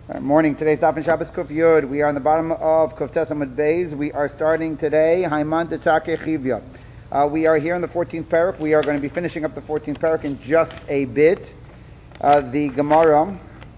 Morning. Today's Daf and Shabbos Kuf Yud. We are on the bottom of Kuf Tes Amud Beis. We are starting today Haiman Detake Chivya. We are here in the 14th parak. We are going to be finishing up the 14th parak in just a bit. The Gemara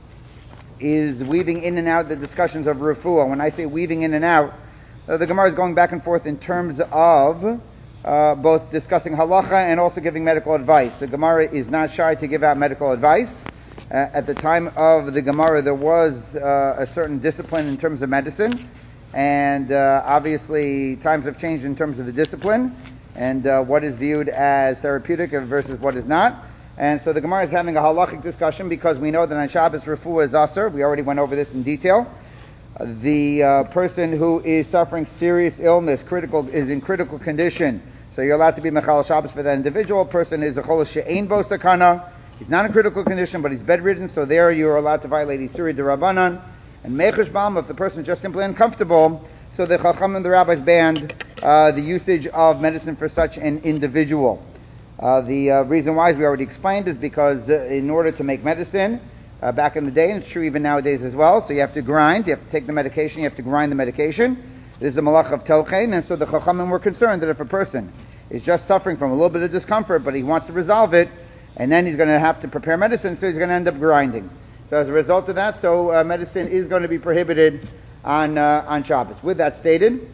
is weaving in and out the discussions of Refuah. When I say weaving in and out, the Gemara is going back and forth in terms of both discussing halacha and also giving medical advice. The Gemara is not shy to give out medical advice. At the time of the Gemara, there was a certain discipline in terms of medicine, and obviously times have changed in terms of the discipline and what is viewed as therapeutic versus what is not. And so the Gemara is having a halachic discussion because we know that on Shabbos refuah is asur. We already went over this in detail. The person who is suffering serious illness, is in critical condition, so you're allowed to be mechal Shabbos for that individual. Person is a cholos she'ein bo sakana. He's not in critical condition, but he's bedridden, so there you are allowed to violate Isuri D'Rabbanan. And Mechush Bam, if the person is just simply uncomfortable, so the Chacham and the rabbis banned the usage of medicine for such an individual. The reason why, as we already explained, is because in order to make medicine, back in the day, and it's true even nowadays as well, so you have to grind, you have to take the medication, you have to grind the medication. This is the malach of Tochein, and so the Chachamim were concerned that if a person is just suffering from a little bit of discomfort, but he wants to resolve it, and then he's going to have to prepare medicine, so he's going to end up grinding. So as a result of that, medicine is going to be prohibited on Shabbos. With that stated,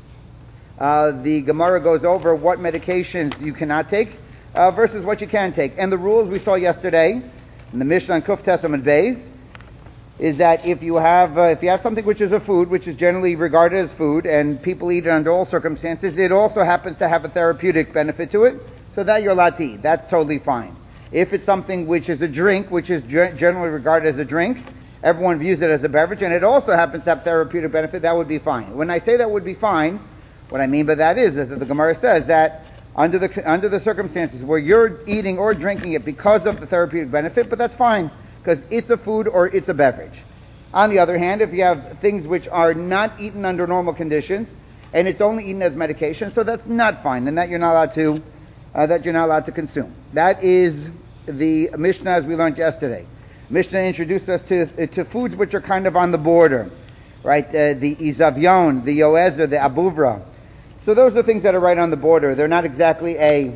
the Gemara goes over what medications you cannot take versus what you can take. And the rules we saw yesterday in the Mishnah on Kuf Tes Amud Beis is that if you have something which is a food, which is generally regarded as food, and people eat it under all circumstances, it also happens to have a therapeutic benefit to it, so that you're allowed to eat. That's totally fine. If it's something which is a drink, which is generally regarded as a drink, everyone views it as a beverage, and it also happens to have therapeutic benefit, that would be fine. When I say that would be fine, what I mean by that is that the Gemara says that under the circumstances where you're eating or drinking it because of the therapeutic benefit, but that's fine, because it's a food or it's a beverage. On the other hand, if you have things which are not eaten under normal conditions, and it's only eaten as medication, so that's not fine, and that you're not allowed to consume. That is the Mishnah as we learned yesterday. Mishnah introduced us to foods which are kind of on the border, right? The izavyon, the yoezer, the abuvra. So those are things that are right on the border. They're not exactly a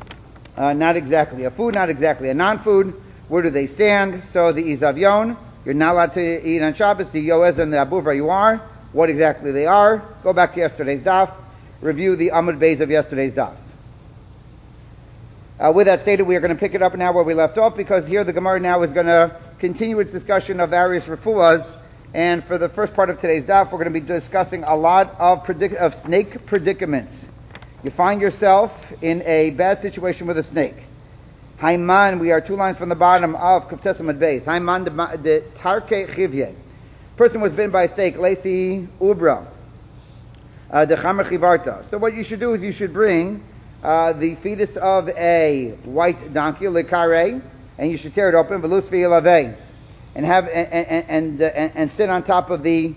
food, not exactly a non-food. Where do they stand? So the izavyon, you're not allowed to eat on Shabbos. The yoezer and the abuvra you are. What exactly they are? Go back to yesterday's daf. Review the Amud Beis of yesterday's daf. With that stated, we are going to pick it up now where we left off, because here the Gemara now is going to continue its discussion of various refuahs, and for the first part of today's daf, we're going to be discussing a lot of snake predicaments. You find yourself in a bad situation with a snake. Haiman, we are 2 lines from the bottom of Kuf Tes Amud Beis. Haiman de Tarke Chivye. Person was bitten by a snake, Lesi Ubra, de Chamer Chivarta. So what you should do is you should bring the fetus of a white donkey, lekare, and you should tear it open, velusvi elave, and have and sit on top of the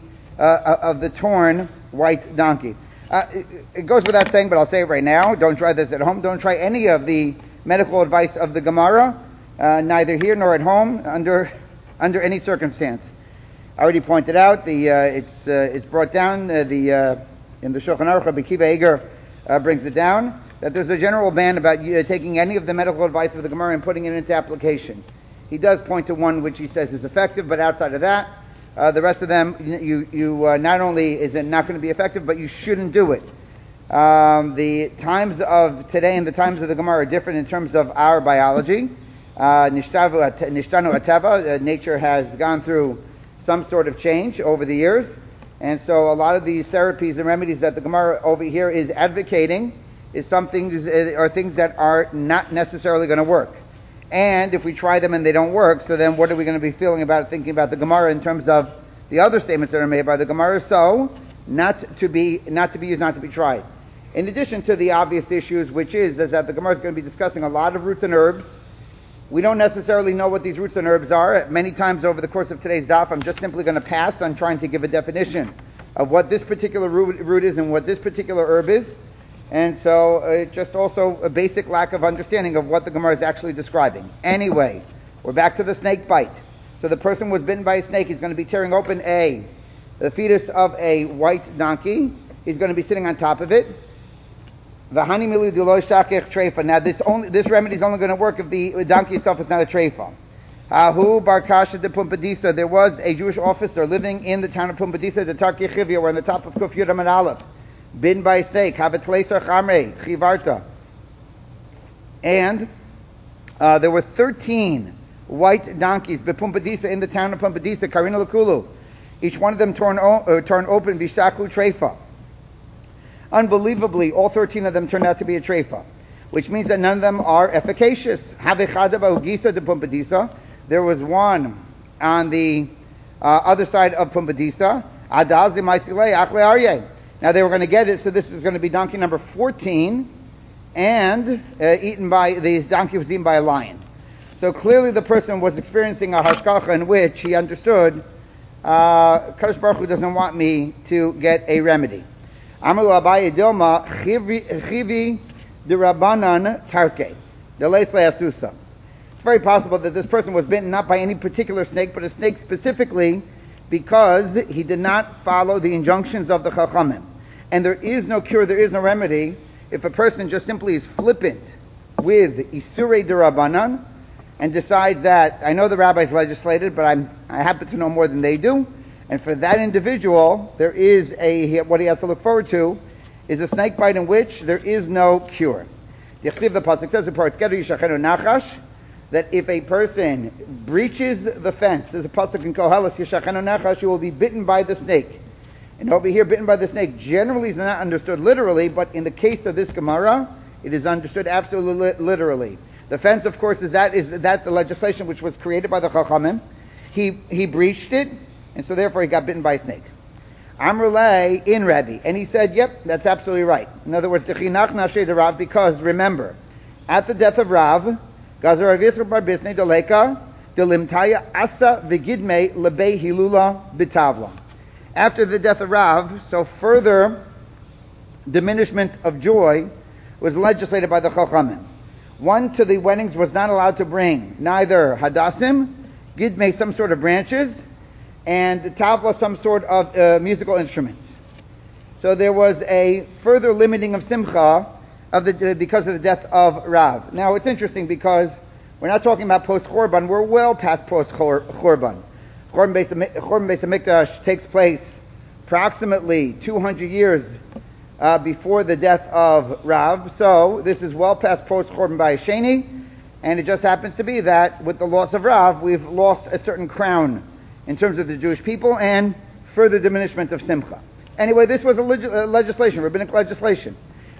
torn white donkey. It goes without saying, but I'll say it right now. Don't try this at home. Don't try any of the medical advice of the Gemara, neither here nor at home, under any circumstance. I already pointed out it's brought down in the Shulchan Aruch. Rabbi Akiva Eger brings it down, that there's a general ban about taking any of the medical advice of the Gemara and putting it into application. He does point to one which he says is effective, but outside of that, the rest of them, you not only is it not going to be effective, but you shouldn't do it. The times of today and the times of the Gemara are different in terms of our biology. Nishtanu ateva, nature has gone through some sort of change over the years, and so a lot of these therapies and remedies that the Gemara over here is advocating are things that are not necessarily going to work. And if we try them and they don't work, so then what are we going to be thinking about the Gemara in terms of the other statements that are made by the Gemara? So, not to be used, not to be tried. In addition to the obvious issues, which is that the Gemara is going to be discussing a lot of roots and herbs. We don't necessarily know what these roots and herbs are. Many times over the course of today's daf, I'm just simply going to pass on trying to give a definition of what this particular root is and what this particular herb is. And so just also a basic lack of understanding of what the Gemara is actually describing. Anyway, we're back to the snake bite. So the person was bitten by a snake. He's going to be tearing open the fetus of a white donkey. He's going to be sitting on top of it. Now this remedy is only going to work if the donkey itself is not a treifa. Ahu bar Kasha de Pumpadisa. There was a Jewish officer living in the town of Pumpadisa, the Tarki Chivya, where on the top of Kuf Yud Amud Aleph, bitten by a snake. Havetleisar Chamre Chivarta. And there were 13 white donkeys, Bepumpadisa, in the town of Pumpadisa, Karina Lakulu. Each one of them torn open, Vishtachu Treifa. Unbelievably, all 13 of them turned out to be a treifa, which means that none of them are efficacious. There was one on the other side of Pumpadisa. Now they were going to get it, so this is going to be donkey number 14, and the donkey was eaten by a lion. So clearly the person was experiencing a hashkacha in which he understood, Kadosh Baruch Hu doesn't want me to get a remedy. Amalu Abaye Dilma Chivi Dirabanan Tarke Delesle Asusa. It's very possible that this person was bitten not by any particular snake, but a snake specifically because he did not follow the injunctions of the Chachamim. And there is no cure, there is no remedy if a person just simply is flippant with Isurei Dirabanan and decides that, I know the rabbis legislated, but I happen to know more than they do. And for that individual, there is what he has to look forward to is a snake bite in which there is no cure. The pasuk says that if a person breaches the fence, there's a pasuk in Koheles, Yishachenu Nachash, you will be bitten by the snake. And over here, bitten by the snake generally is not understood literally, but in the case of this Gemara, it is understood absolutely literally. The fence, of course, is that the legislation which was created by the Chachamim. He breached it, and so therefore he got bitten by a snake. Amrulay in Rebbe, and he said, yep, that's absolutely right. In other words, because remember, at the death of Rav, Gazar Rav Yisrael bar Bisnei Daleka, Delimtaya Asa Vigidme Lebe Hilula Bitavla. After the death of Rav, so further diminishment of joy was legislated by the Chachamim. One to the weddings was not allowed to bring neither Hadassim, Gidme, some sort of branches, and Tavla, some sort of musical instruments. So there was a further limiting of Simcha because of the death of Rav. Now it's interesting because we're not talking about post-Chorban, we're well past post-Chorban. Chorban Beis HaMikdash takes place approximately 200 years before the death of Rav, so this is well past post-Chorban by Sheni, and it just happens to be that with the loss of Rav, we've lost a certain crown in terms of the Jewish people and further diminishment of Simcha. Anyway, this was a legislation, rabbinic legislation.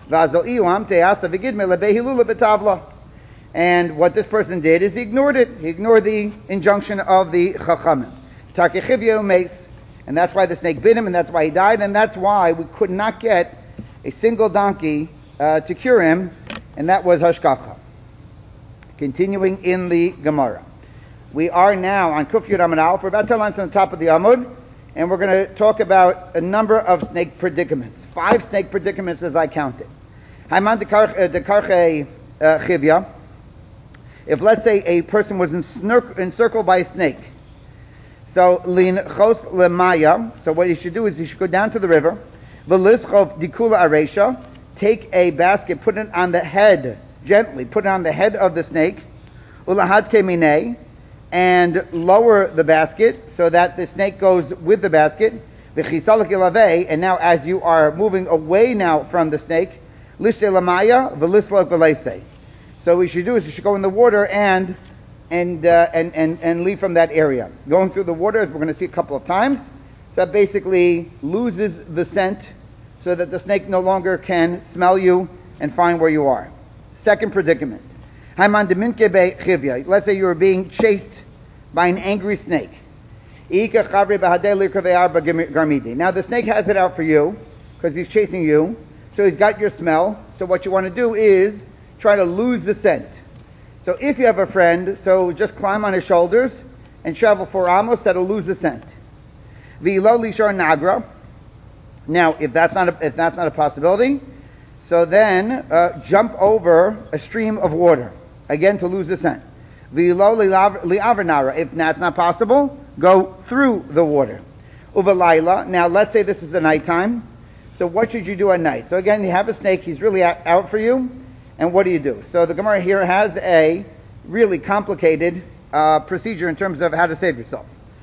And what this person did is he ignored it. He ignored the injunction of the Chachamim. And that's why the snake bit him, and that's why he died, and that's why we could not get a single donkey to cure him, and that was Hashkacha. Continuing in the Gemara. We are now on Kuf Yud Amud Aleph. We're about 10 lines on the top of the Amud, and we're going to talk about a number of snake predicaments. 5 snake predicaments as I counted. Haiman Dekarche Chivya. If, let's say, a person was encircled by a snake, so lin chos lemaya. So what you should do is you should go down to the river. V'lischov dikula aresha. Take a basket, put it on the head gently. Put it on the head of the snake. Ulahad keminei, and lower the basket so that the snake goes with the basket. V'chisalak ilavei. And now, as you are moving away now from the snake, lishte lamaya v'lislok v'leisei. So what you should do is you should go in the water and leave from that area. Going through the water, as we're going to see a couple of times, so that basically loses the scent so that the snake no longer can smell you and find where you are. Second predicament. Let's say you are being chased by an angry snake. Now the snake has it out for you because he's chasing you, so he's got your smell. So what you want to do is try to lose the scent. So if you have a friend, so just climb on his shoulders and travel 4 amos, that'll lose the scent. V'lo lishar nagra. Now, if that's not a possibility, so then jump over a stream of water, again to lose the scent. V'lo li'avernara. If that's not possible, go through the water. Uvalayla. Now, let's say this is the nighttime. So what should you do at night? So again, you have a snake. He's really out for you. And what do you do? So the Gemara here has a really complicated procedure in terms of how to save yourself.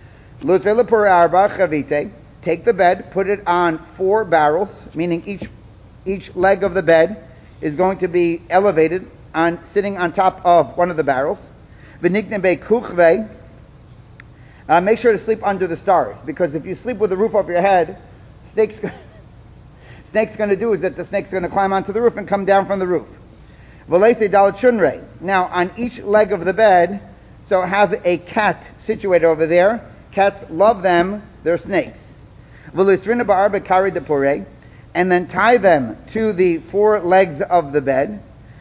Take the bed, put it on 4 barrels, meaning each leg of the bed is going to be elevated sitting on top of one of the barrels. Make sure to sleep under the stars, because if you sleep with the roof over your head, snake's going to do is that the snake's going to climb onto the roof and come down from the roof. Now, on each leg of the bed, so have a cat situated over there. Cats love them, they're snakes. And then tie them to the 4 legs of the bed.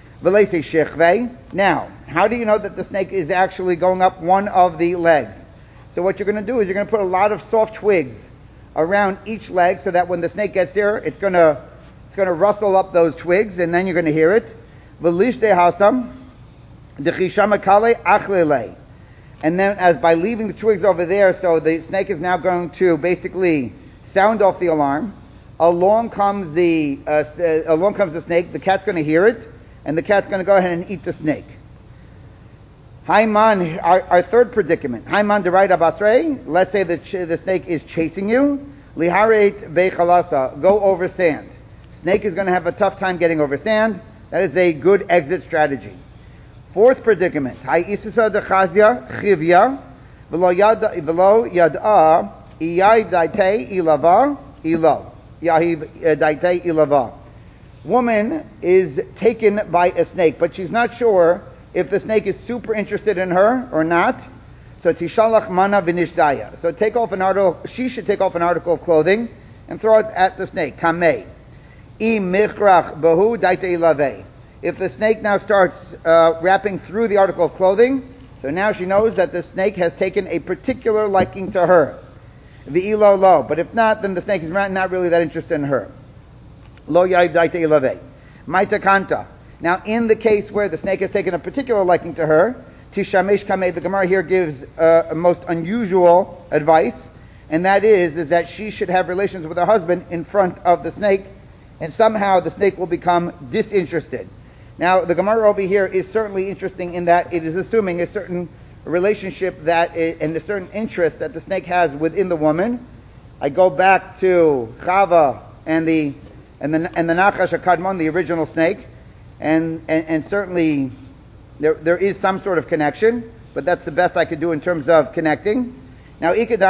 Now, how do you know that the snake is actually going up one of the legs? So what you're going to do is you're going to put a lot of soft twigs around each leg, so that when the snake gets there, it's going to rustle up those twigs, and then you're going to hear it. And then, as by leaving the twigs over there, so the snake is now going to basically sound off the alarm. Along comes the snake. The cat's going to hear it, and the cat's going to go ahead and eat the snake. Haiman, our third predicament. Haiman deraita basrei. Let's say the snake is chasing you. Liharet bechalasa. Go over sand. Snake is going to have a tough time getting over sand. That is a good exit strategy. Fourth predicament. Ha'isisa dechazia chivya v'lo yad'a iyai daitei ilava ilo. Yahiv daitei ilava. Woman is taken by a snake, but she's not sure if the snake is super interested in her or not. So tishalach mana v'nishdaya. So she should take off an article of clothing and throw it at the snake. Kamei. Michrach bahu daitei ilave. If the snake now starts wrapping through the article of clothing, so now she knows that the snake has taken a particular liking to her. V'ilo lo. But if not, then the snake is not really that interested in her. Lo ya'iv daitei ilave. Maita kanta. Now, in the case where the snake has taken a particular liking to her, tishamesh kamei, the Gemara here gives a most unusual advice, and that is that she should have relations with her husband in front of the snake, and somehow the snake will become disinterested. Now, the Gemara over here is certainly interesting in that it is assuming a certain relationship and a certain interest that the snake has within the woman. I go back to Chava and the Nachash HaKadmon, the original snake, and certainly there is some sort of connection, but that's the best I could do in terms of connecting. Now, now the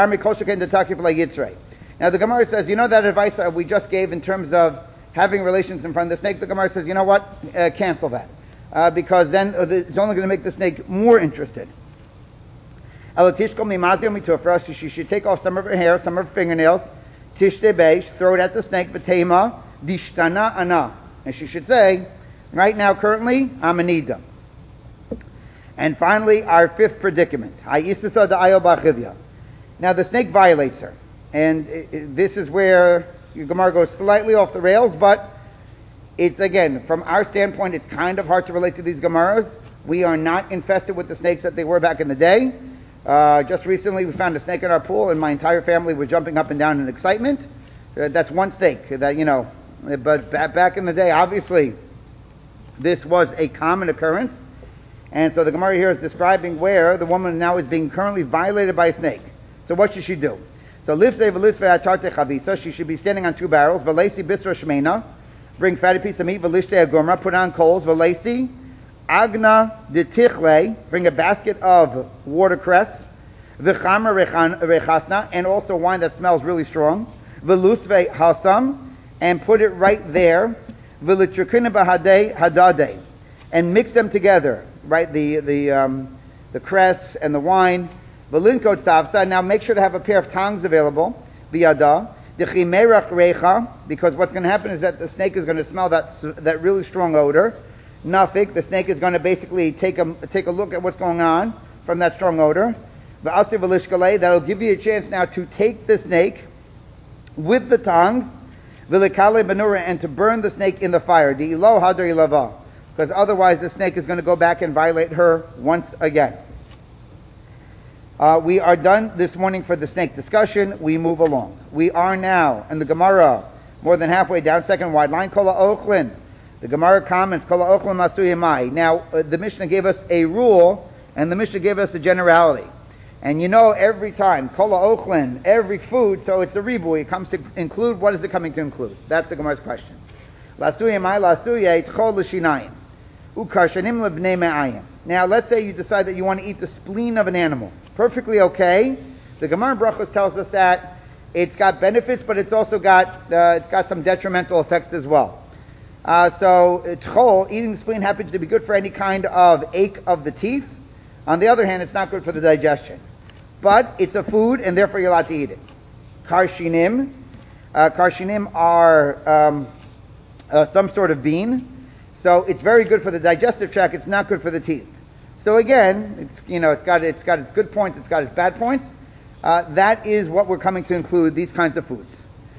Gemara says, you know that advice we just gave in terms of having relations in front of the snake? The Gemara says, you know what? Cancel that. Because then it's only going to make the snake more interested. She should take off some of her hair, some of her fingernails, throw it at the snake, and she should say, right now, currently, I'm anida. And finally, our fifth predicament. Now, the snake violates her. And this is where Gemara goes slightly off the rails, but it's, again, from our standpoint, it's kind of hard to relate to these Gemaras. We are not infested with the snakes that they were back in the day. Just recently, we found a snake in our pool, and my entire family was jumping up and down in excitement. That's one snake that, but back in the day, obviously, this was a common occurrence. And so the Gemara here is describing where the woman now is being currently violated by a snake. So what should she do? So she should be standing on 2 barrels. Bring fatty piece of meat. Put on coals. Agna de tichle, bring a basket of watercress, v'chama rechasna, and also wine that smells really strong, v'lusve hasam, and put it right there, v'litrukina b'hadei hadadei, and mix them together, right, the cress and the wine, v'linkot stavsa. Now make sure to have a pair of tongs available, biyada, d'chimerach recha, because what's going to happen is that the snake is going to smell that really strong odor. Nafik, the snake is going to basically take a look at what's going on from that strong odor. V'asir v'lishkalei, that'll give you a chance now to take the snake with the tongs, v'likale benura, and to burn the snake in the fire. Di'ilo hadar ilava, because otherwise the snake is going to go back and violate her once again. We are done this morning for the snake discussion. We move along. We are now in the Gemara, more than halfway down, second wide line, Kol ha'ochlin. The Gemara comments, Kol ha'ochlin masui yamai. Now, the Mishnah gave us a rule, and the Mishnah gave us a generality. And you know, every time, Kol ha'ochlin, every food, so it's a ribui, it comes to include, what is it coming to include? That's the Gemara's question. Lasui yamai, lasui yitchol l'shinayim. Ukarshanim lebnei me'ayim. Now, let's say you decide that you want to eat the spleen of an animal. Perfectly okay. The Gemara in Brachos tells us that it's got benefits, but it's also got some detrimental effects as well. So tchol, eating the spleen, happens to be good for any kind of ache of the teeth. On the other hand, it's not good for the digestion. But it's a food, and therefore you're allowed to eat it. Karshinim. Karshinim are some sort of bean. So it's very good for the digestive tract. It's not good for the teeth. So again, it's got its good points. It's got its bad points. That is what we're coming to include, these kinds of foods.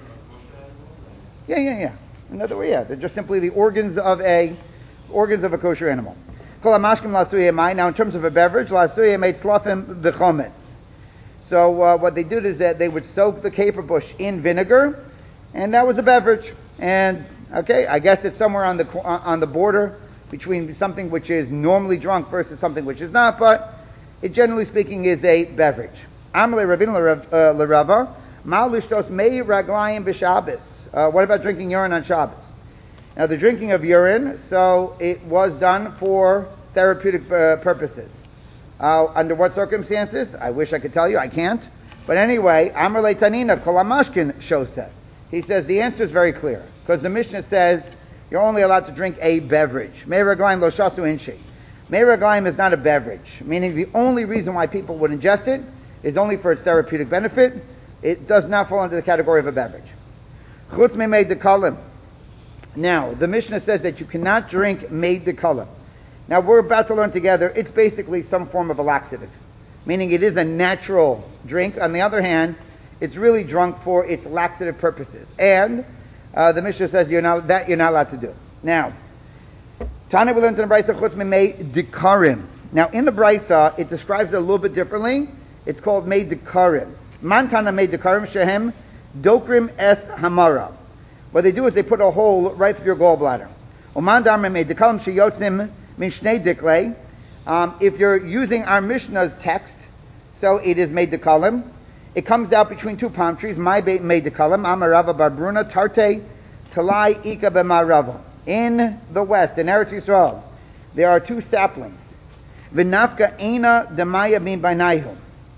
Yeah. Another way, they're just simply the organs of a kosher animal. Now, in terms of a beverage, lasuye made slofim b'chometz. So what they did is that they would soak the caper bush in vinegar, and that was a beverage. And okay, I guess it's somewhere on the border between something which is normally drunk versus something which is not, but it, generally speaking, is a beverage. Amalei Ravina l'Rava, mal lishtos mei raglayim b'Shabbos. What about drinking urine on Shabbos? Now, the drinking of urine, so it was done for therapeutic purposes. Under what circumstances? I wish I could tell you. I can't. But anyway, Amalei Tanina Kol Hamashkin shows that. He says the answer is very clear, because the Mishnah says you're only allowed to drink a beverage. Mei raglayim lo shasu inshi. Mei raglayim is not a beverage, meaning the only reason why people would ingest it is only for its therapeutic benefit. It does not fall into the category of a beverage. Chutz me mei dekalim. Now, the Mishnah says that you cannot drink mei dekalim. Now, we're about to learn together, it's basically some form of a laxative, meaning it is a natural drink. On the other hand, it's really drunk for its laxative purposes. And the Mishnah says you're not allowed to do. Now, Tana will learn in the Brisa chutz mei dekarim. Now, in the Brisa, it describes it a little bit differently. It's called mei dekarim. Mantana mei dekarim shehem dokrim es hamara. What they do is they put a hole right through your gallbladder. Umandar mei dekarim sheyotzim min shnei diklei. If you're using our Mishnah's text, so it is mei dekarim. It comes out between two palm trees. My mei dekalim, Amarava Barbruna, Tarte, Talai, Ika b'Marava. In the west, in Eretz Yisrael, there are two saplings. V'nafka eina demaya min bainayhu.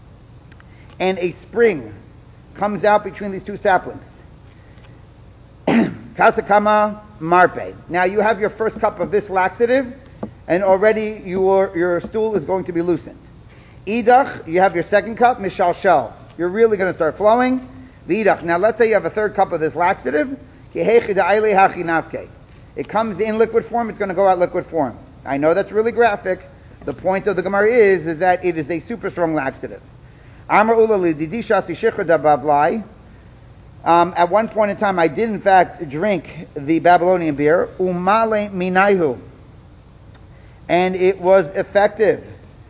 And a spring comes out between these two saplings. Kasakama marpe. Now you have your first cup of this laxative, and already your stool is going to be loosened. Idach, you have your second cup, mishal shel. You're really going to start flowing. V'idach. Now let's say you have a third cup of this laxative. It comes in liquid form, it's going to go out liquid form. I know that's really graphic. The point of the Gemara is that it is a super strong laxative. At one point in time, I did in fact drink the Babylonian beer, umale minayhu, and it was effective.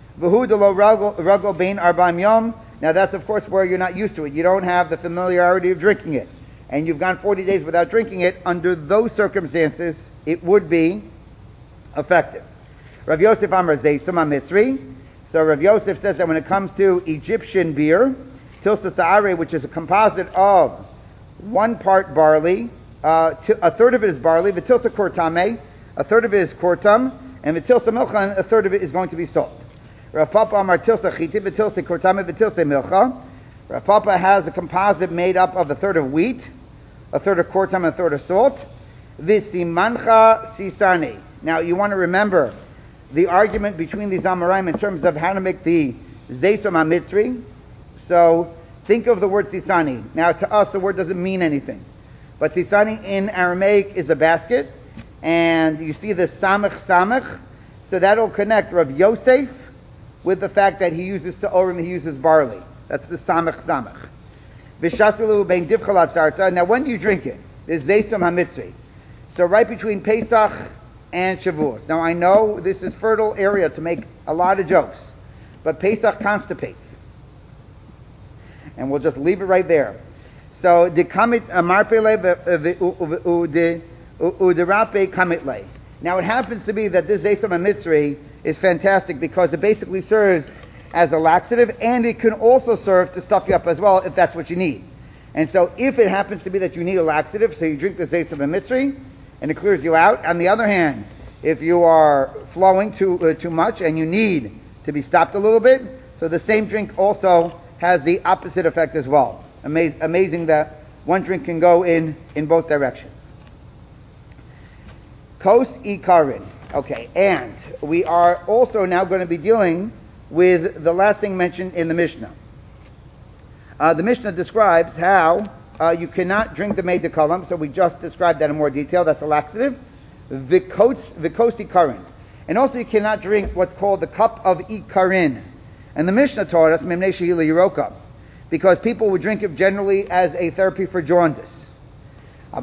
Now that's of course where you're not used to it. You don't have the familiarity of drinking it. And you've gone 40 days without drinking it. Under those circumstances, it would be effective. Rav Yosef Amar Zeisum HaMitzri. So Rav Yosef says that when it comes to Egyptian beer, Tilsa Sa'are, which is a composite of 1 part barley, a third of it is barley, V'tilsa Kortame, a third of it is kortam, and V'tilsa Milcha, a third of it is going to be salt. Rav Papa Amar Tilsa Chiti, V'tilsa Kortame, V'tilsa Milcha. Rav Papa has a composite made up of a third of wheat, a third of kortam, and a third of salt. V'simancha sisani. Now you want to remember the argument between these Amoraim in terms of how to make the Zeisum HaMitzri. So think of the word sisani. Now to us the word doesn't mean anything. But sisani in Aramaic is a basket. And you see the samach. So that'll connect Rav Yosef with the fact that he uses sa'orim, he uses barley. That's the samach. V'shasilu bein divchalat sarta. Now when do you drink it? There's Zeisum HaMitzri. So right between Pesach and Shavuos. Now I know this is fertile area to make a lot of jokes, but Pesach constipates. And we'll just leave it right there. So the kamit marpele uderape kamitle. Now it happens to be that this Zeisam Mitzri is fantastic because it basically serves as a laxative, and it can also serve to stuff you up as well if that's what you need. And so if it happens to be that you need a laxative, so you drink the Zeisam Mitzri and it clears you out. On the other hand, if you are flowing too much and you need to be stopped a little bit, so the same drink also has the opposite effect as well. Amazing that one drink can go in both directions. Kos ikarin. Okay, and we are also now going to be dealing with the last thing mentioned in the Mishnah. The Mishnah describes how you cannot drink the mei dekalim, so we just described that in more detail. That's a laxative. Vikos ikarin. And also you cannot drink what's called the cup of ikarin. And the Mishnah taught us, Memnei Shehila Yeroka, because people would drink it generally as a therapy for jaundice. You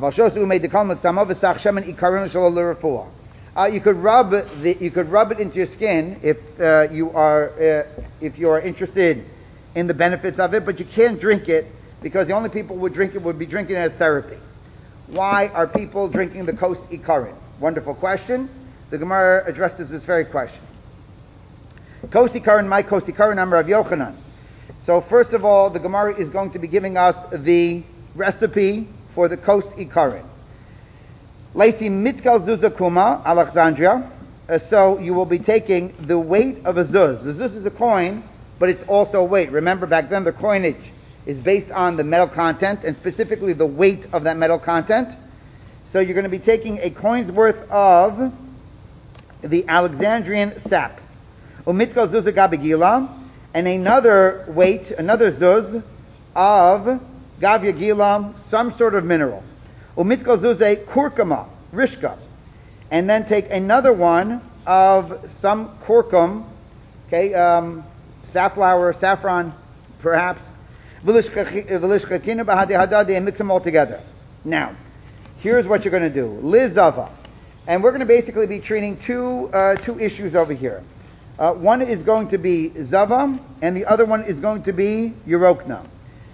could rub it into your skin if you are interested in the benefits of it, but you can't drink it because the only people who would drink it would be drinking it as therapy. Why are people drinking the kos ikarin? Wonderful question. The Gemara addresses this very question. Kos ikarin, my kos ikarin, I'm Rav Yochanan. So first of all, the Gemara is going to be giving us the recipe for the kos ikarin. Leisi mitkal zuzah kuma, Alexandria. So you will be taking the weight of a zuz. The zuz is a coin, but it's also weight. Remember, back then the coinage is based on the metal content, and specifically the weight of that metal content. So you're going to be taking a coin's worth of the Alexandrian sap. Umitkal zuzah gabigila, and another weight, another zuz of gavya gila, some sort of mineral. Umitkal zuzah kurkuma, rishka, and then take another one of some kurkum, okay, safflower, saffron, perhaps, and mix them all together. Now, here's what you're going to do. Lizava. And we're going to basically be treating two issues over here. One is going to be zava, and the other one is going to be yerokna.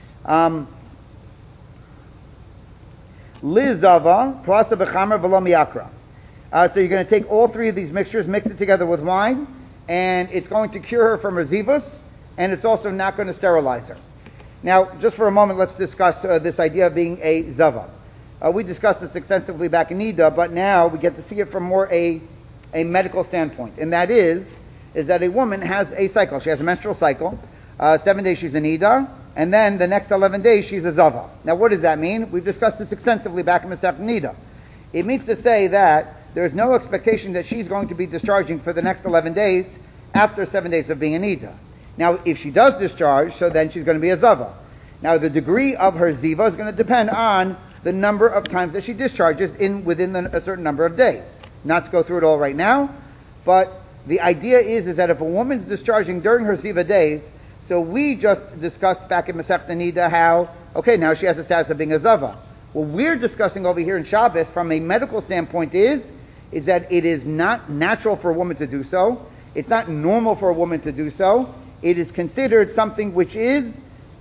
Lizava, plasa b'chamer v'lo miyakra. So you're going to take all three of these mixtures, mix it together with wine, and it's going to cure her from her zivus, and it's also not going to sterilize her. Now, just for a moment, let's discuss this idea of being a zava. We discussed this extensively back in Nida, but now we get to see it from more a medical standpoint. And that is that a woman has a cycle. She has a menstrual cycle. 7 days she's a Nida, and then the next 11 days she's a Zava. Now what does that mean? We've discussed this extensively back in Masechet Nida. It means to say that there's no expectation that she's going to be discharging for the next 11 days after 7 days of being a Nida. Now if she does discharge, so then she's going to be a Zava. Now the degree of her Ziva is going to depend on the number of times that she discharges within a certain number of days. Not to go through it all right now, but the idea is that if a woman's discharging during her Ziva days, so we just discussed back in Masechet Nida how, okay, now she has the status of being a Zava. What we're discussing over here in Shabbos from a medical standpoint is that it is not natural for a woman to do so. It's not normal for a woman to do so. It is considered something which is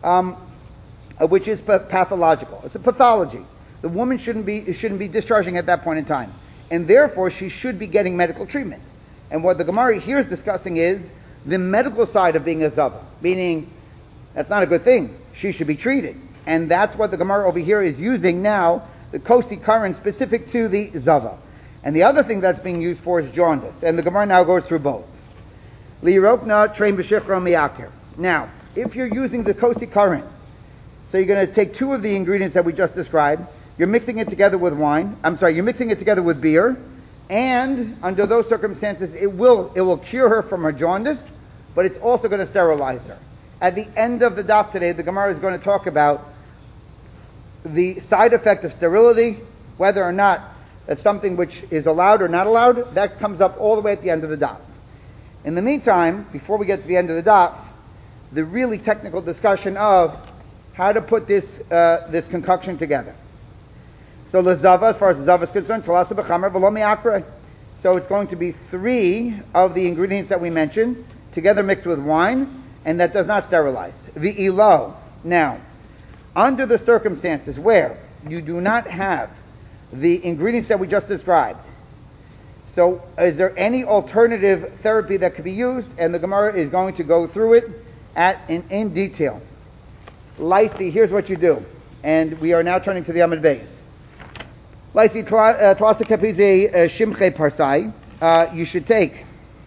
pathological. It's a pathology. The woman shouldn't be discharging at that point in time, and therefore she should be getting medical treatment. And what the Gemara here is discussing is the medical side of being a zava, meaning that's not a good thing. She should be treated, and that's what the Gemara over here is using now, the kos ikarin specific to the zava. And the other thing that's being used for is jaundice, and the Gemara now goes through both. Li'yirokna trein b'shikra miyakir. Now, if you're using the kos ikarin, so you're going to take two of the ingredients that we just described, you're mixing it together with you're mixing it together with beer, and under those circumstances, it will cure her from her jaundice, but it's also going to sterilize her. At the end of the daf today, the Gemara is going to talk about the side effect of sterility, whether or not that's something which is allowed or not allowed. That comes up all the way at the end of the daf. In the meantime, before we get to the end of the daf, the really technical discussion of how to put this concoction together. So l'zava, as far as the zava is concerned, talasa b'chamer v'lo mi'akre. So it's going to be 3 of the ingredients that we mentioned, together mixed with wine, and that does not sterilize. V'ilo, Now, under the circumstances where you do not have the ingredients that we just described, so is there any alternative therapy that could be used? And the Gemara is going to go through it in detail. Laisi, here's what you do. And we are now turning to the Amud Beis. Laisi Tlasa Kapize Shimche Parsai. You should take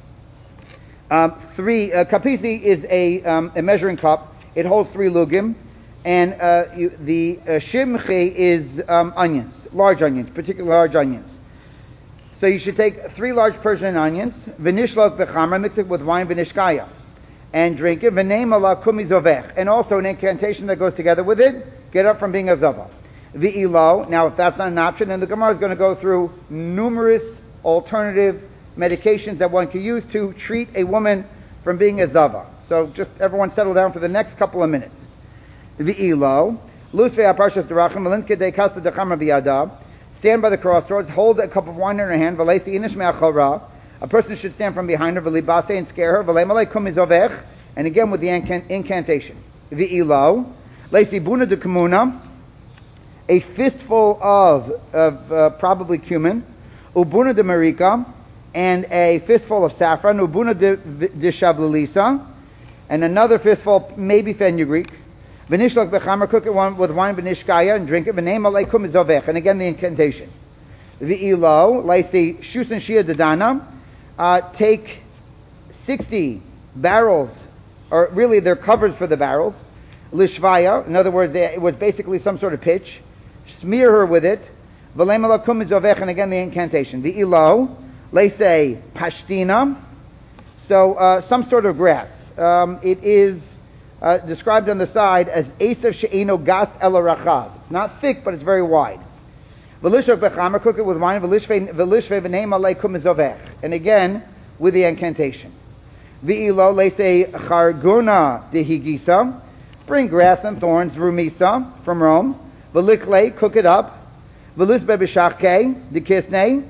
3. Kapizi is a measuring cup. It holds 3 lugim. And the Shimche is onions, large onions, particularly large onions. So you should take 3 large Persian onions, v'nishlok b'chamra, mix it with wine, v'nishkaya, and drink it. V'neim ala kumi zovech, and also an incantation that goes together with it. Get up from being a zava. V'ilo. Now, if that's not an option, then the Gemara is going to go through numerous alternative medications that one can use to treat a woman from being a zava. So just everyone settle down for the next couple of minutes. V'ilo. Lusvei aparshas derachim, malinke de kasta dechamra biyada. Stand by the crossroads, hold a cup of wine in her hand, v'leisi inish me'achora. A person should stand from behind her, v'libase, and scare her, v'leimalei kum mizovech, and again with the incantation. V'ilo, leisi buna de kumuna, a fistful of probably cumin, ubuna de marika, and a fistful of saffron, ubuna de shavlelisa, and another fistful, maybe fenugreek. V'nishlok b'chamer, cook it with wine v'nishkaya, and drink it. V'neim alei kum mizovech, and again the incantation. V'ilo, leisi shusan shia dedana, take 60 barrels, or really they're covers for the barrels. Lishvaya, in other words, it was basically some sort of pitch. Smear her with it. V'leim alei kum mizovech, and again the incantation. V'ilo, leisi pashtina, so some sort of grass. It is described on the side as Esav She'eno Gas El Rachav. It's not thick, but it's very wide. V'lishok bechamer, cook it with wine. V'lishvei v'neim alei kum mizovech, and again with the incantation. V'ilo leisei charguna dehigisa, bring grass and thorns, rumisa from Rome. V'likle, cook it up. V'lisbe b'shachke dekisne,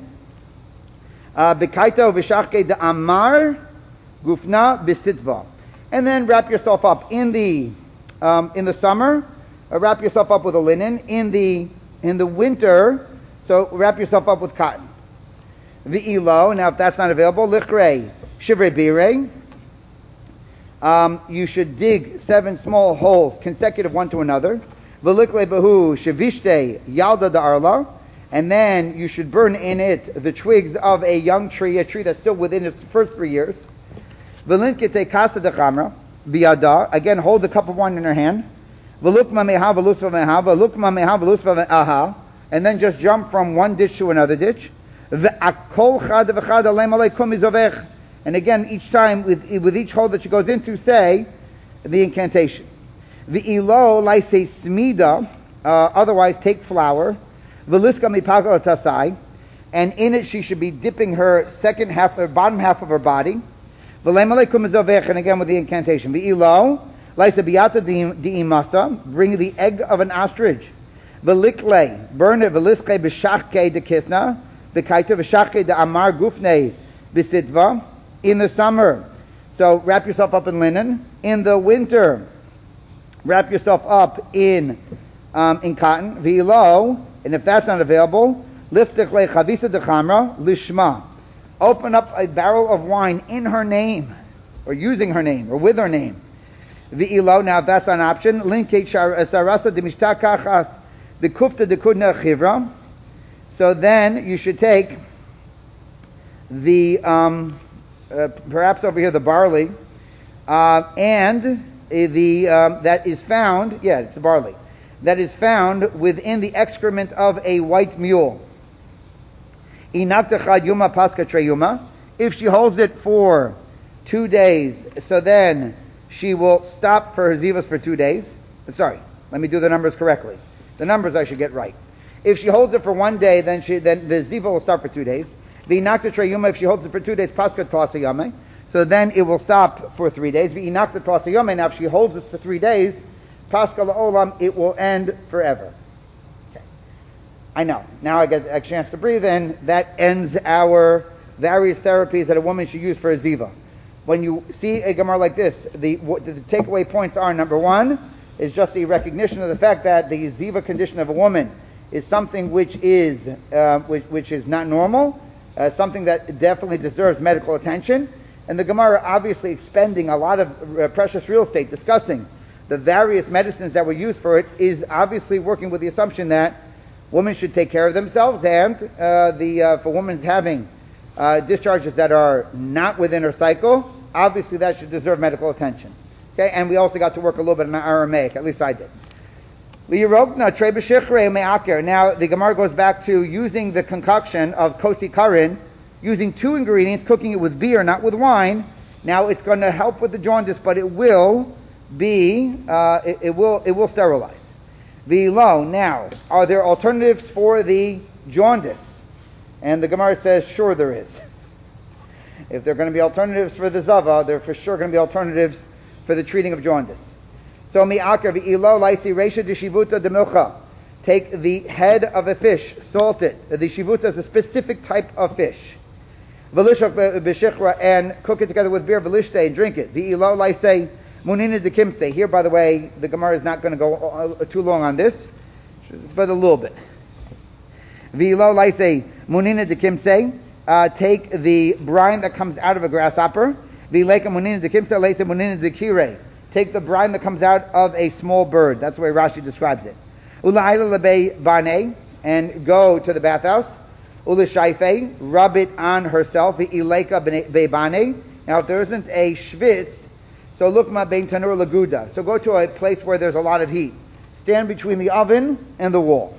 b'kaito v'shachke de'amar gufna b'sitzva. And then wrap yourself up in the summer. Wrap yourself up with a linen. In the winter, so wrap yourself up with cotton. V'ilo. Now, if that's not available, lichrei shivrei birei. You should dig 7 small holes, consecutive one to another. V'liklei behu shevishte yalda da'arla. And then you should burn in it the twigs of a young tree, a tree that's still within its first 3 years. V'linkete kasa dechamra biyada. Again, hold the cup of wine in her hand. V'lukma meha v'lusva meha v'lukma meha v'lusva meha. And then just jump from one ditch to another ditch. V'akol chad v'chad alem alei kum mizovech. And again, each time with each hole that she goes into, say the incantation. V'ilo laisei smida. Otherwise, take flour. V'liska mipakal tasai. And in it, she should be dipping her bottom half of her body. And again with the incantation. V'ilo, laisa biyata di'imasa, bring the egg of an ostrich. V'likle, burn it, v'liske b'shachke dekisna, v'kaita v'shachke de'amar gufne b'sitva, in the summer. So wrap yourself up in linen. In the winter, wrap yourself up in cotton. V'ilo, and if that's not available, liftechle chavisa dechamra lishma. Open up a barrel of wine in her name, or using her name, or with her name. V'ilo, now if that's an option, linkate sarasa demistakachas dekufta dekudna chivra. So then you should take the, perhaps over here, the barley, and that is found, it's the barley, that is found within the excrement of a white mule. If she holds it for 2 days, so then she will stop for her zivas for 2 days. Sorry, let me do the numbers correctly. The numbers I should get right. If she holds it for 1 day, then the ziva will stop for 2 days. If she holds it for 2 days, paska tlasayame, so then it will stop for 3 days. Now if she holds it for 3 days, paska la'olam, it will end forever. I know. Now I get a chance to breathe in. That ends our various therapies that a woman should use for a ziva. When you see a gemara like this, the takeaway points are, number 1, is just a recognition of the fact that the ziva condition of a woman is something which is not normal, something that definitely deserves medical attention. And the Gemara obviously expending a lot of precious real estate discussing the various medicines that were used for it is obviously working with the assumption that women should take care of themselves, and for women having discharges that are not within her cycle, obviously that should deserve medical attention. Okay, and we also got to work a little bit in Aramaic, at least I did. Now the Gemara goes back to using the concoction of kosi karin, using two ingredients, cooking it with beer, not with wine. Now it's going to help with the jaundice, but it will sterilize. V'lo. Now, are there alternatives for the jaundice? And the Gemara says, sure there is. If there are going to be alternatives for the zava, there are for sure going to be alternatives for the treating of jaundice. So mi'akar v'ilo laisi reisha d'shivuta d'milcha. Take the head of a fish, salt it. The shivuta is a specific type of fish. V'lishok b'shichra, and cook it together with beer, v'lishte, and drink it. V'ilo laisi munina d'kimse. Here, by the way, the Gemara is not going to go too long on this, but a little bit. V'ilo laisi munina d'kimse. Take the brine that comes out of a grasshopper. V'leika munina d'kimse laisi munina d'kire. Take the brine that comes out of a small bird. That's the way Rashi describes it. Ula'ila lebei bane, and go to the bathhouse. Ula'shaife, rub it on herself. V'ileka be'bane. Now, if there isn't a shvitz, so look ma bein tanur laguda. So go to a place where there's a lot of heat. Stand between the oven and the wall.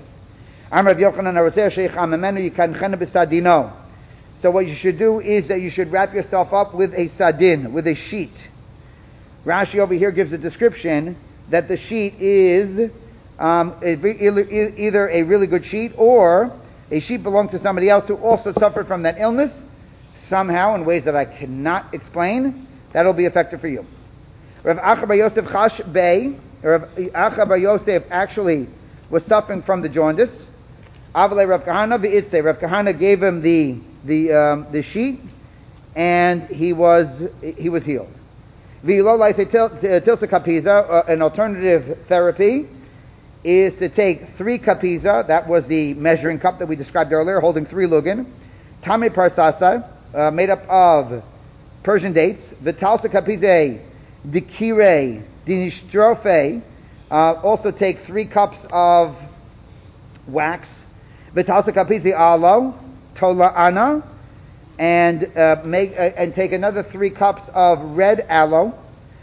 So what you should do is that you should wrap yourself up with a sadin, with a sheet. Rashi over here gives a description that the sheet is either a really good sheet or a sheet belonged to somebody else who also suffered from that illness somehow in ways that I cannot explain. That'll be effective for you. Rav Acha bar Yosef Chash Bey, Rav Acha bar Yosef actually was suffering from the jaundice. Avale Rav Kahana v'itze. Rav Kahana gave him the sheet, and he was healed. Tilsa kapiza, an alternative therapy, is to take 3 kapiza, that was the measuring cup that we described earlier, holding 3 lugin, tame parsasa, made up of Persian dates, vitalsa kapize, dikire, dinistrophe, also take 3 cups of wax, vitalsa kapize alo, tola'ana, and take another 3 cups of red aloe.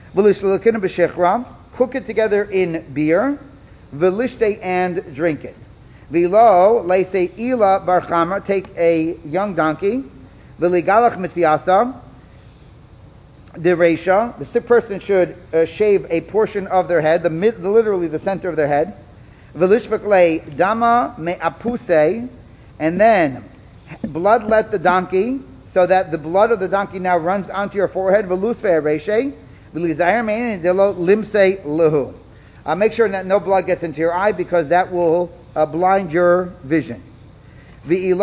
Cook it together in beer. Velishte, and drink it. Vilo leise ila barchama. Take a young donkey. Veligalach mitziasa. The reisha. The sick person should shave a portion of their head, literally the center of their head. Velishvak le dama me'apuse, and then bloodlet the donkey, so that the blood of the donkey now runs onto your forehead. Make sure that no blood gets into your eye, because that will blind your vision. If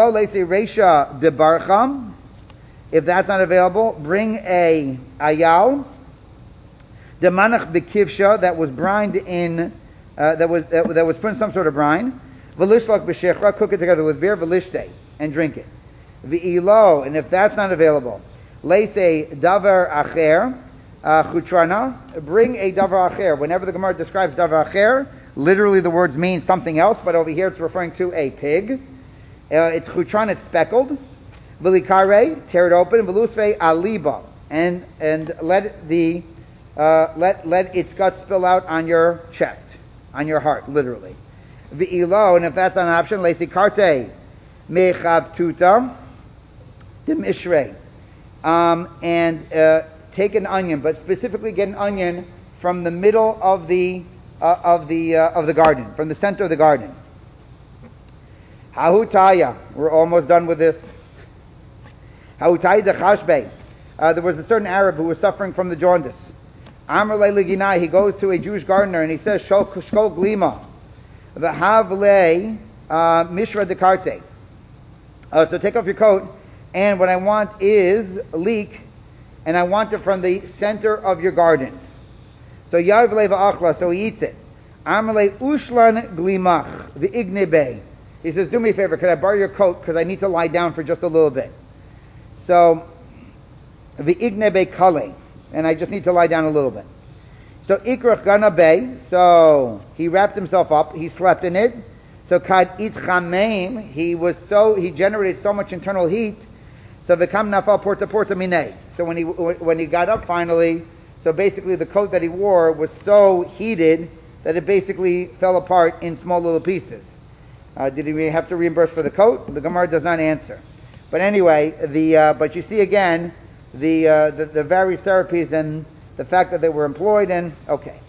that's not available, bring a ayal, demanach bekivsha, that was brined in, that was put in some sort of brine. V'lishlak b'shechra, cook it together with beer. V'lishte, and drink it. V'ilo, and if that's not available, leise davar acher, chutrana, bring a davar acher. Whenever the Gemara describes davar acher, literally the words mean something else, but over here it's referring to a pig. It's chutran, it's speckled. V'likare, tear it open. V'lusve aliba, and let its guts spill out on your chest, on your heart, literally. V'ilo, and if that's not an option, leise karte mechav tuta dimishre, and take an onion, but specifically get an onion from the middle of the garden, from the center of the garden. Hahutaya, we're almost done with this. Hahutaya dechashbe. There was a certain Arab who was suffering from the jaundice. Amr le'leginai, he goes to a Jewish gardener and he says, Shkol glima, v'havle mishra dekarte. So take off your coat, and what I want is leek, and I want it from the center of your garden. So Yav Leva Achla, so he eats it. Amale ushlan glimach v'ignebe. He says, do me a favor, could I borrow your coat because I need to lie down for just a little bit. So, v'ignebe kale, and I just need to lie down a little bit. So ikrach ganabe, so he wrapped himself up, he slept in it. So kad itchameim, he generated so much internal heat. So v'kam nafal porta minei. So when he got up finally, so basically the coat that he wore was so heated that it basically fell apart in small little pieces. Did he have to reimburse for the coat? The Gemara does not answer. But anyway, but you see again the various therapies and the fact that they were employed and okay.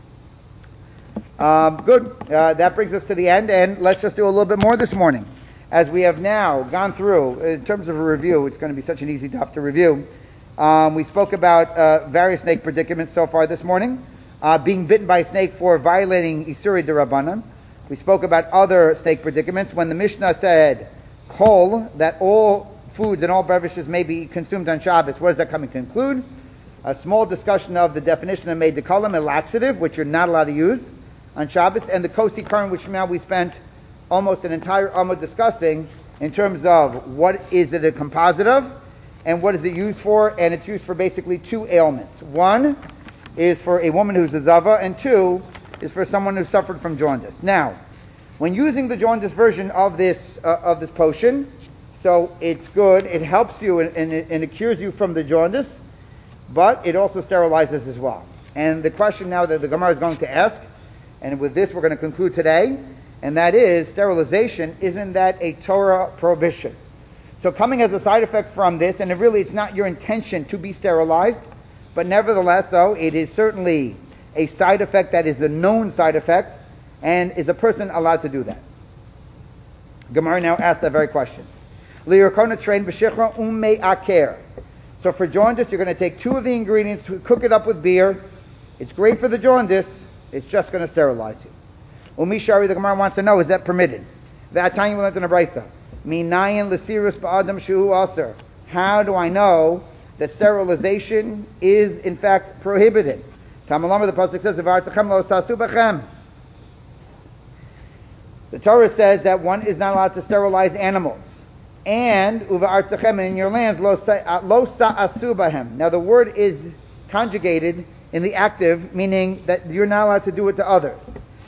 Good. That brings us to the end, and let's just do a little bit more this morning. As we have now gone through, in terms of a review, it's going to be such an easy stuff to review. We spoke about various snake predicaments so far this morning. Being bitten by a snake for violating Isuri D'Rabbanan. We spoke about other snake predicaments. When the Mishnah said, Kol, that all foods and all beverages may be consumed on Shabbos, what is that coming to include? A small discussion of the definition of made the kolam, a laxative, which you're not allowed to use on Shabbos, and the kosi karan, which now we spent almost an entire Amud discussing in terms of what is it a composite of, and what is it used for, and it's used for basically two ailments. One is for a woman who's a zava, and two is for someone who suffered from jaundice. Now, when using the jaundice version of this potion, so it's good, it helps you and it cures you from the jaundice, but it also sterilizes as well. And the question now that the Gemara is going to ask, and with this we're going to conclude today, and that is, sterilization, isn't that a Torah prohibition? So coming as a side effect from this, and it's not your intention to be sterilized, but nevertheless, though, it is certainly a side effect that is a known side effect, and is a person allowed to do that? Gemara now asks that very question. Li'yirkona train b'shichra u'mei aker. So for jaundice, you're going to take two of the ingredients, cook it up with beer. It's great for the jaundice, it's just going to sterilize you. Umishari, the Gemara wants to know, is that permitted? V'atayim learned in a brisa. Minayin l'sirus ba'adam shuhu aser. How do I know that sterilization is in fact prohibited? Tamalama, the pasuk says, "V'artzachem lo sasu b'chem." The Torah says that one is not allowed to sterilize animals. And uva'artzachem, in your lands, lo sa'asu b'hem. Now the word is conjugated in the active, meaning that you're not allowed to do it to others.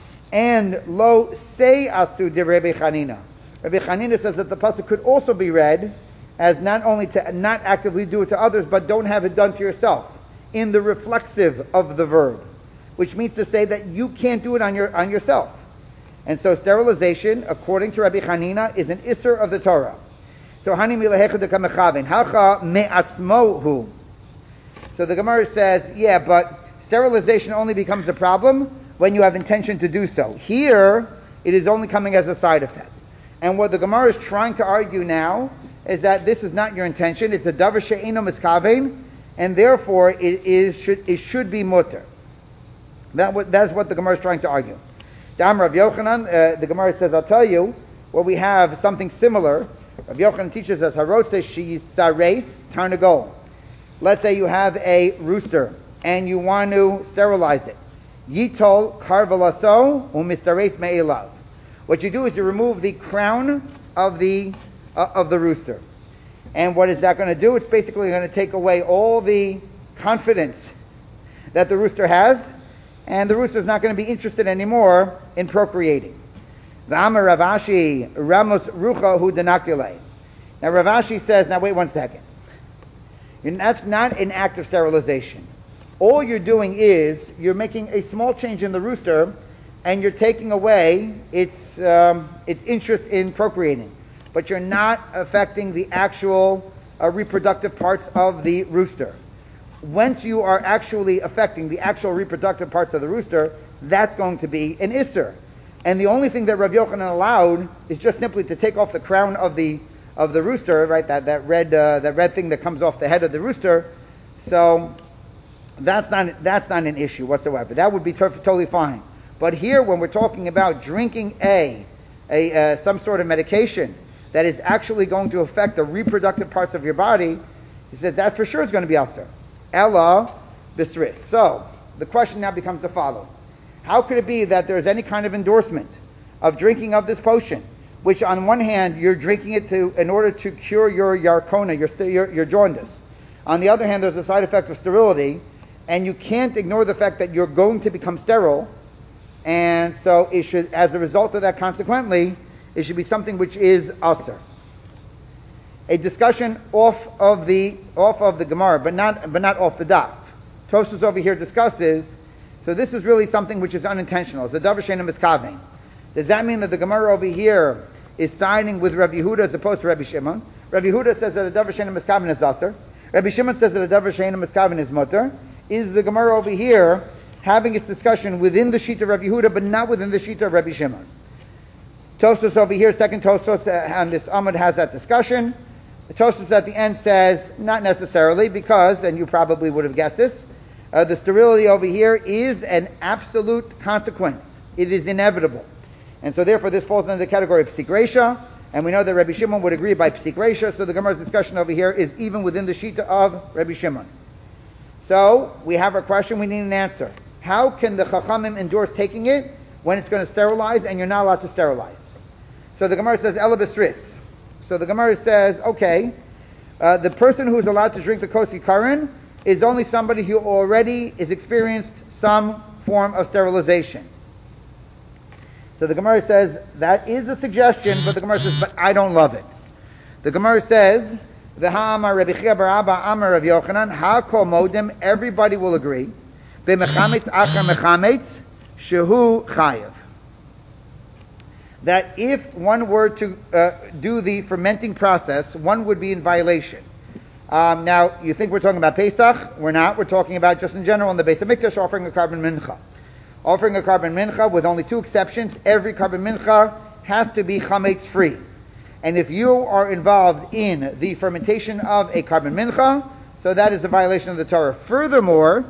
And lo se'asu de Rabbi Chanina. Rabbi Chanina says that the pasuk could also be read as not only to not actively do it to others, but don't have it done to yourself, in the reflexive of the verb, which means to say that you can't do it on yourself. And so sterilization, according to Rabbi Chanina, is an isser of the Torah. So hani milahecha de kamechavin hacha me'atzmohu. So the Gemara says, yeah, but sterilization only becomes a problem when you have intention to do so. Here, it is only coming as a side effect. And what the Gemara is trying to argue now is that this is not your intention. It's a davar she'eino miskavein, and therefore it should be mutter. That's what the Gemara is trying to argue. Dam Rav Yochanan, the Gemara says, I'll tell you, where we have something similar. Rav Yochanan teaches us, Harotze shisareis tarnagol. Let's say you have a rooster, and you want to sterilize it. Yitol karvelaso umistareis me'elav. What you do is you remove the crown of the rooster. And what is that going to do? It's basically going to take away all the confidence that the rooster has, and the rooster is not going to be interested anymore in procreating. V'amar Ravashi Ramos Rucha Hu Denakule. Now Ravashi says, now wait one second. That's not an act of sterilization. All you're doing is you're making a small change in the rooster, and you're taking away its interest in procreating. But you're not affecting the actual reproductive parts of the rooster. Once you are actually affecting the actual reproductive parts of the rooster, that's going to be an isser. And the only thing that Rav Yochanan allowed is just simply to take off the crown of the rooster, right? That red thing that comes off the head of the rooster. So that's not an issue whatsoever. That would be totally fine. But here, when we're talking about drinking some sort of medication that is actually going to affect the reproductive parts of your body, he says that for sure is going to be aser. Ella bisris. So the question now becomes the following: how could it be that there's any kind of endorsement of drinking of this potion, which on one hand you're drinking it in order to cure your yarkona, your jaundice. On the other hand, there's a side effect of sterility, and you can't ignore the fact that you're going to become sterile, and so it should, as a result of that, consequently, it should be something which is asr. A discussion off of the Gemara, but not off the daf. Tosfos over here discusses. So this is really something which is unintentional. It's a davar she'eino miskaven. Does that mean that the Gemara over here is siding with Rabbi Yehuda as opposed to Rabbi Shimon? Rabbi Yehuda says that a davar she'eino miskaven is asr. Rabbi Shimon says that a davar she'eino miskaven is mutter. Is the Gemara over here having its discussion within the sheet of Rabbi Yehuda, but not within the sheet of Rabbi Shimon? Tosfos over here, second Tosfos on this Amud has that discussion. The Tosfos at the end says, not necessarily, because, and you probably would have guessed this, the sterility over here is an absolute consequence. It is inevitable. And so therefore this falls under the category of Psik Reisha, and we know that Rabbi Shimon would agree by Psik Reisha, so the Gemara's discussion over here is even within the Shita of Rabbi Shimon. So we have a question, we need an answer. How can the Chachamim endorse taking it when it's going to sterilize and you're not allowed to sterilize? So the Gemara says, Ela B'Sris. So the Gemara says, okay, the person who is allowed to drink the Kos Yikarin is only somebody who already has experienced some form of sterilization. So the Gemara says, that is a suggestion, but the Gemara says, but I don't love it. The Gemara says, V'ha amar Rabbi Chia bar Abba amar Rav Yochanan, ha'kol modem, everybody will agree, B'mechametz achar mechametz, shehu chayav. That if one were to do the fermenting process, one would be in violation. Now, you think we're talking about Pesach? We're not. We're talking about just in general in the Beis HaMikdash offering a carbon mincha. Offering a carbon mincha with only two exceptions. Every carbon mincha has to be chametz free. And if you are involved in the fermentation of a carbon mincha, so that is a violation of the Torah. Furthermore,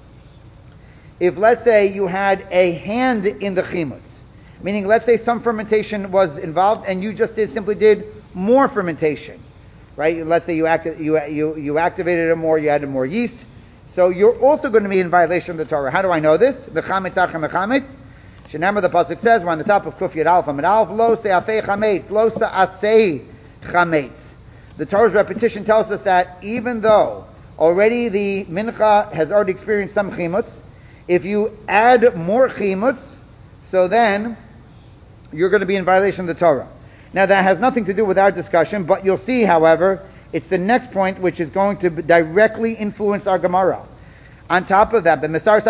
if let's say you had a hand in the chimutz, meaning let's say some fermentation was involved and you just simply did more fermentation, right? Let's say you activated it more, you added more yeast. So you're also going to be in violation of the Torah. How do I know this? Mechametz achar mechametz. Shenamar, the pasuk says, we're on the top of Kuf Yud Aleph Amud Aleph, lo se'afei chametz, lo se'asei chametz. The Torah's repetition tells us that even though already the mincha has already experienced some chimutz, if you add more chimutz, so then you're going to be in violation of the Torah. Now that has nothing to do with our discussion, but you'll see, however, it's the next point which is going to directly influence our Gemara. On top of that,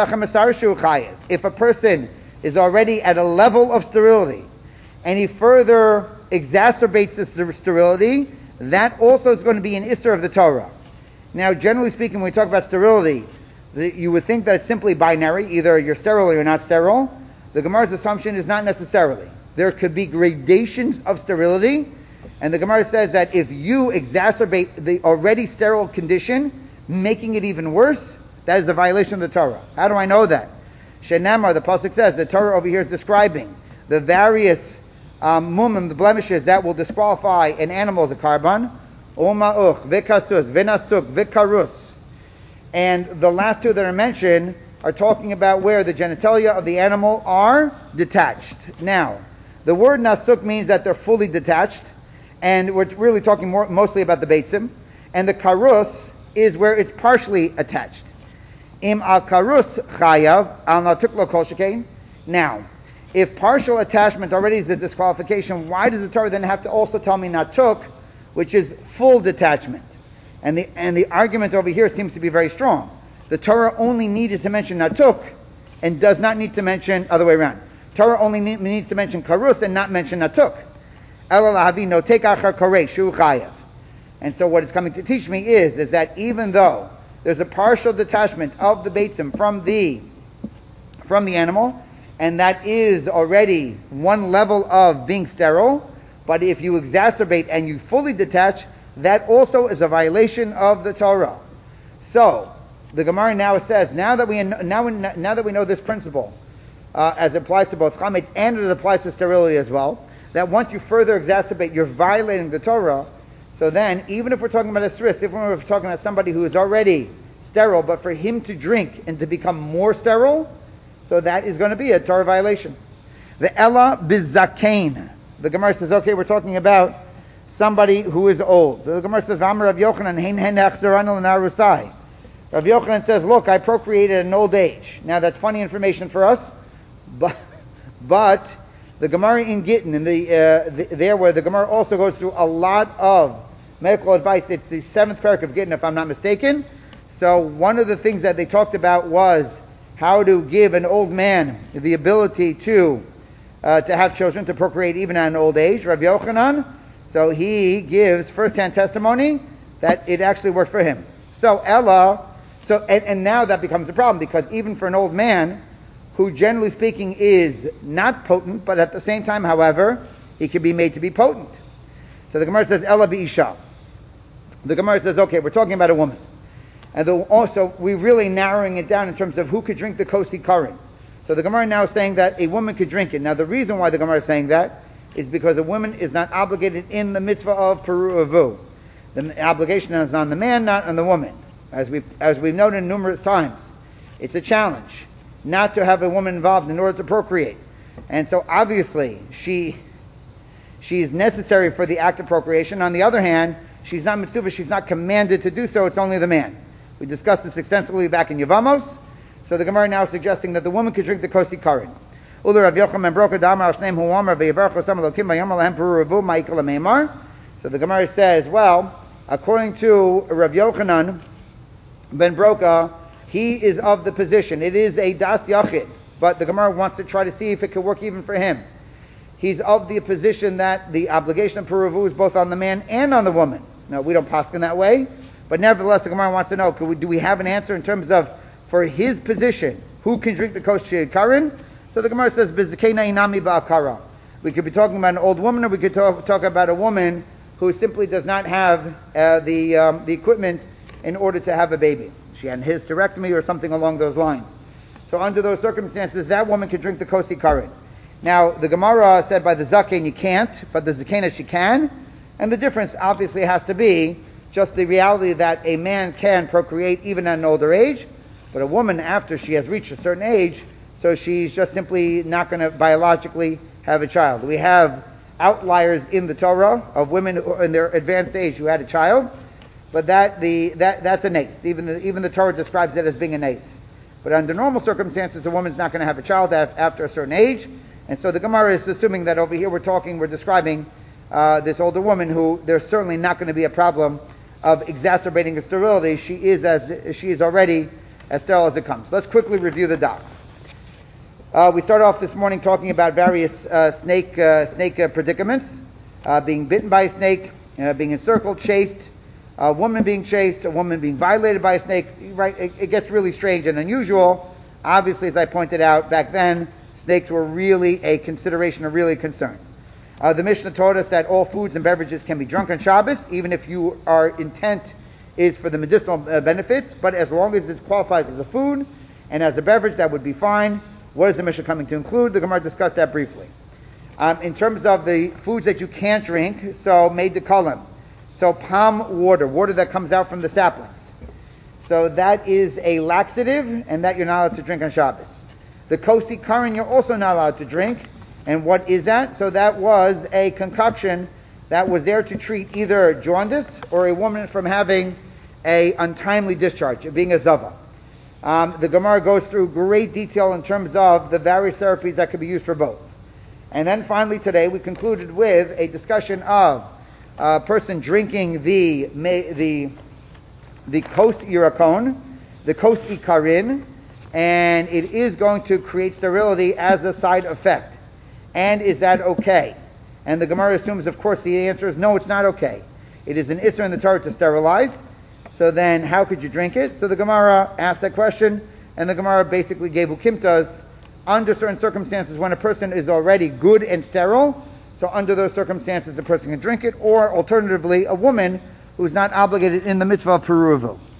if a person is already at a level of sterility, and he further exacerbates this sterility, that also is going to be an Isser of the Torah. Now, generally speaking, when we talk about sterility, you would think that it's simply binary, either you're sterile or you're not sterile. The Gemara's assumption is not necessarily. There could be gradations of sterility, and the Gemara says that if you exacerbate the already sterile condition, making it even worse, that is a violation of the Torah. How do I know that? Shenamar, the pasuk says, the Torah over here is describing the various mumim, the blemishes that will disqualify an animal as a carbon. Uma'uch, v'kasus, v'nasuk, v'karus. And the last two that are mentioned are talking about where the genitalia of the animal are detached. Now, the word nasuk means that they're fully detached, and we're really talking mostly about the beitzim. And the karus is where it's partially attached. Im al karus chayav al natuk lo kol shekain. Now, if partial attachment already is a disqualification, why does the Torah then have to also tell me natuk, which is full detachment? And the argument over here seems to be very strong. The Torah only needed to mention natuk and does not need to mention other way around. Torah only needs to mention karus and not mention natuk. And so what it's coming to teach me is that even though there's a partial detachment of the beitzim from the animal, and that is already one level of being sterile, but if you exacerbate and you fully detach, that also is a violation of the Torah. So the Gemara now says, now that we know this principle, as it applies to both chametz and it applies to sterility as well, that once you further exacerbate, you're violating the Torah. So then, even if we're talking about a sris, if we're talking about somebody who is already sterile, but for him to drink and to become more sterile, So that is going to be a Torah violation. The Ella Bizakain. The Gemara says, okay, we're talking about somebody who is old. The Gemara says, Amar Rav Yochanan, hein hen achzeranu l'narusai. Rav Yochanan says, look, I procreated at an old age. Now that's funny information for us, but the Gemara in Gittin, there where the Gemara also goes through a lot of medical advice, it's the 7th parak of Gittin, if I'm not mistaken. So one of the things that they talked about was how to give an old man the ability to have children, to procreate even at an old age. Rav Yochanan, so he gives first-hand testimony that it actually worked for him. So Ella, and now that becomes a problem, because even for an old man, who generally speaking is not potent, but at the same time, however, he can be made to be potent. So the Gemara says, Ella B'isha. The Gemara says, okay, we're talking about a woman. And also, we're really narrowing it down in terms of who could drink the Kosi Karin. So the Gemara now is saying that a woman could drink it. Now the reason why the Gemara is saying that is because a woman is not obligated in the mitzvah of Peru Avu. The obligation is on the man, not on the woman. As we've noted numerous times, it's a challenge not to have a woman involved in order to procreate. And so obviously she is necessary for the act of procreation. On the other hand, she's not mitzvah, she's not commanded to do so, it's only the man. We discussed this extensively back in Yevamos. So the Gemara now is suggesting that the woman could drink the Kosi Karin. So the Gemara says, well, according to Rav Yochanan ben Broka, he is of the position, it is a das yachid, but the Gemara wants to try to see if it could work even for him. He's of the position that the obligation of Peruvu is both on the man and on the woman. Now, we don't paskin that way, but nevertheless, the Gemara wants to know, do we have an answer in terms of, for his position, who can drink the Kosi Karin? So the Gemara says, Bizakena inami ba'akara. We could be talking about an old woman, or we could talk about a woman who simply does not have the equipment in order to have a baby. She had a hysterectomy or something along those lines. So under those circumstances, that woman could drink the Kosi Karin. Now, the Gemara said by the Zaken you can't, but the Zakena she can. And the difference obviously has to be just the reality that a man can procreate even at an older age, but a woman, after she has reached a certain age, so she's just simply not going to biologically have a child. We have outliers in the Torah of women who, in their advanced age, who had a child, but that's a nace. Even the Torah describes it as being a nace. But under normal circumstances, a woman's not going to have a child after a certain age, and so the Gemara is assuming that over here we're describing this older woman who there's certainly not going to be a problem of exacerbating her sterility. She is already as sterile as it comes. Let's quickly review the doc. We started off this morning talking about various snake predicaments, being bitten by a snake, being encircled, chased, a woman being chased, a woman being violated by a snake. Right? It gets really strange and unusual. Obviously, as I pointed out back then, snakes were really a consideration, or really a concern. The Mishnah taught us that all foods and beverages can be drunk on Shabbos, even if our intent is for the medicinal benefits, but as long as it qualifies as a food and as a beverage, that would be fine. What is the Mishnah coming to include? The Gemara discussed that briefly. In terms of the foods that you can't drink, so made the kalim, so palm water that comes out from the saplings. So that is a laxative, and that you're not allowed to drink on Shabbos. The Kosi Karin you're also not allowed to drink. And what is that? So that was a concoction that was there to treat either jaundice or a woman from having a untimely discharge, being a zava. The Gemara goes through great detail in terms of the various therapies that could be used for both. And then finally today we concluded with a discussion of a person drinking the Kos Irakon, the Kos Ikarin, and it is going to create sterility as a side effect. And is that okay? And the Gemara assumes, of course, the answer is no, it's not okay. It is an Isser in the Torah to sterilize. So then how could you drink it? So the Gemara asked that question, and the Gemara basically gave ukimtas under certain circumstances when a person is already good and sterile. So under those circumstances, the person can drink it, or alternatively, a woman who's not obligated in the mitzvah of Peruvu.